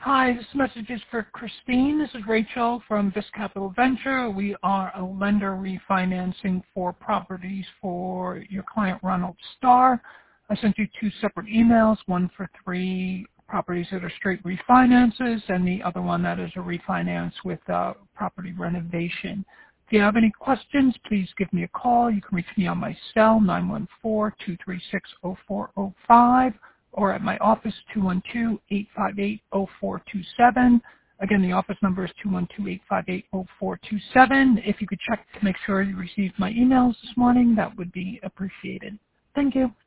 Hi, this message is for Christine. This is Rachel from Vis Capital Venture. We are a lender refinancing for properties for your client Ronald Starr. I sent you two separate emails, one for 3 properties that are straight refinances and the other one that is a refinance with property renovation. If you have any questions, please give me a call. You can reach me on my cell, 914-236-0405. or at my office, 212-858-0427. Again, the office number is 212-858-0427. If you could check to make sure you received my emails this morning, that would be appreciated. Thank you.